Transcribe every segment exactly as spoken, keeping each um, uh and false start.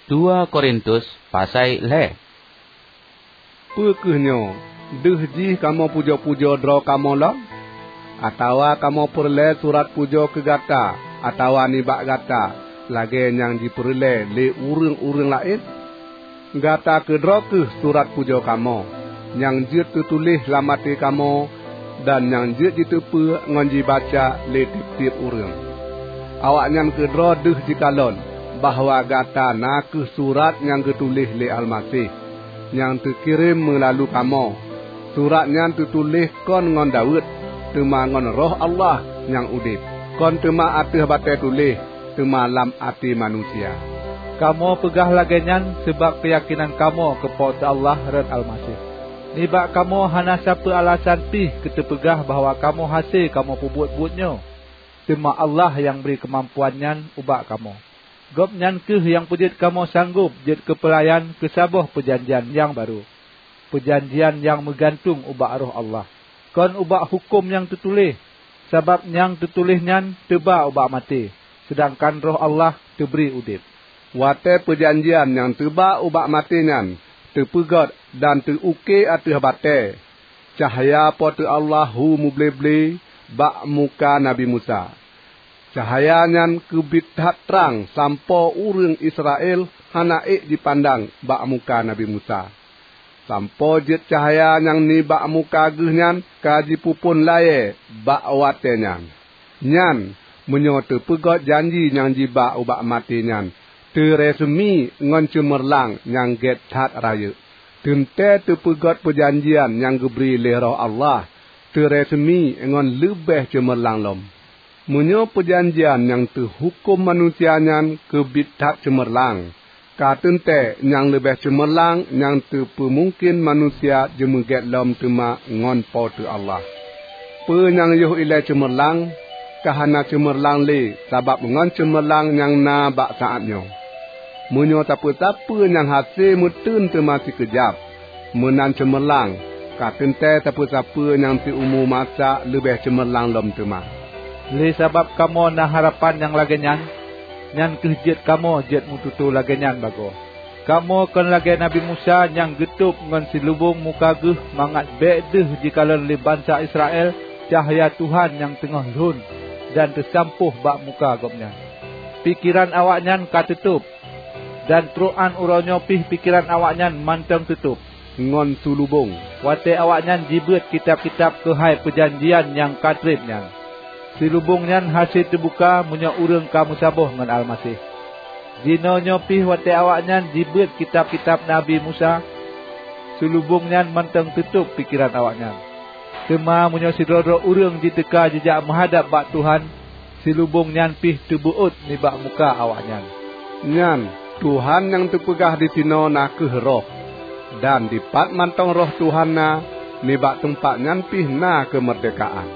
dua Korintus pasai le. Pekehnyo, deh jih kamu puja-puja dro kamu lo? Atawa kamu perle surat puja ke gata, atawa nibak gata, lagi yang diperle le urang-urang lain? Gata ke dro ke surat puja kamu, yang jid tertulis lamati kamu, dan yang jid ditepu ngonji baca le tip-tip urang. Awaknya ke dro deh jikalon, bahawa gata na ke surat yang ketulis le Al-Masih, yang terkirim melalui kamu. Suratnya tertulis kon ngon Daud, tema ngon roh Allah yang udip. Kon tema atih batai tulis, tema lam ati manusia. Kamu pegah lagenyan sebab keyakinan kamu kepada Allah dan Al-Masih. Nibak kamu hana siapa alasan pih kita pegah bahawa kamu hasil kamu pubut-butnya. Tema Allah yang beri kemampuannya ubak kamu. Gopnyan keh yang pejit kamu sanggup jid kepelayan kesabah perjanjian yang baru. Perjanjian yang menggantung ubak roh Allah. Kon ubak hukum yang tertulis. Sebab yang tertulisnya teba ubak mati. Sedangkan roh Allah diberi udip. Wate perjanjian yang teba ubak matinya, terpegat dan teruke atih bate. Cahaya pote Allahu muble-ble bak muka Nabi Musa. Cahayanya kebithat terang sampo urang Israel hanaik dipandang bak muka Nabi Musa. Sampo jet cahaya yang ni bak muka gehnyan kaji pupun laye bak watenya. Nyan menyote pegot janji yang jibak ubak matinya. Teresmi ngon cemerlang yang get hat raya. Tente tepegot perjanjian yang geberi le roh Allah. Teresmi ngon lebih cemerlang lom. Menyo perjanjian yang terhukum manusianya kebithat cemerlang. Katente yang lebih cemerlang yang terpemungkin manusia jemeget lom tema ngon po tu Allah. Pe yang yuh ilai cemerlang, kahana cemerlang le, sabab ngon cemerlang yang na bak saatnya. Menyo tapa-tapa yang hasil mutun tema si kejap. Menan cemerlang, katente tapa-tapa yang si umur masa lebih cemerlang lom tema. Le sabab kamu na harapan yang lagenyan, yang kejit kamu jet mututu lagenyan bago. Kamu kan lagi Nabi Musa yang getup ngan silubung muka geh mangat bedeh jikalau le bangsa Israel cahaya Tuhan yang tengah lun dan tersampuh bak muka gopnya. Pikiran awaknya katutup dan teruan uronyo pih pikiran awaknya mantang tutup. Ngon sulubung. Wate awaknya jibet kitab-kitab kehai perjanjian yang katribnya. Silubungnya hasil terbuka munya urang kamu saboh ngan Al-Masih. Jino nyopih wate awaknya jibet kitab-kitab Nabi Musa. Silubungnya mantang tutup pikiran awaknya. Kema munya sidoro urang diteka jejak menghadap bak Tuhan. Silubungnya pih terbuut ni bak muka awaknya. Nyan, Tuhan yang terpegah di sino na ke roh. Dan dipat mantong roh Tuhan na ni bak tempatnya pih na kemerdekaan.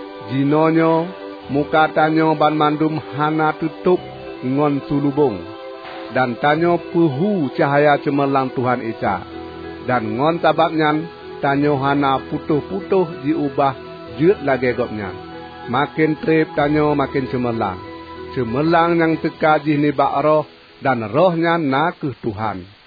Jinonyo, muka tanyo ban mandum hana tutup ngon sulubung. Dan tanyo puhu cahaya cemerlang Tuhan Isa. Dan ngon sababnya, tanyo hana putuh-putuh diubah jut lagi gopnya. Makin trip tanyo makin cemerlang. Cemerlang yang tekaji ni bak roh dan rohnya na ke Tuhan.